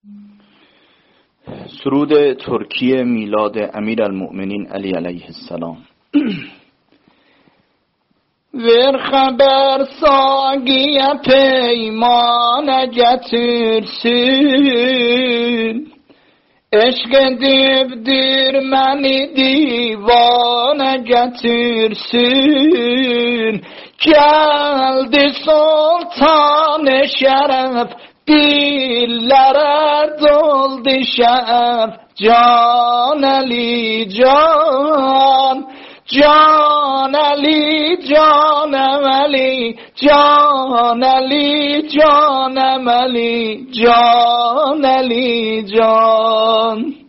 سرود ترکی میلاد امیرالمؤمنین علی علیه السلام. Ver haber sagiye peymane getirsin, eşk edip dirmeni divane getirsin. Geldi sultan-ı şeref, dillere doldu şeref. Can Ali can, Can Ali, Can Ali, Can Ali, Can Ali, Can Ali, Can.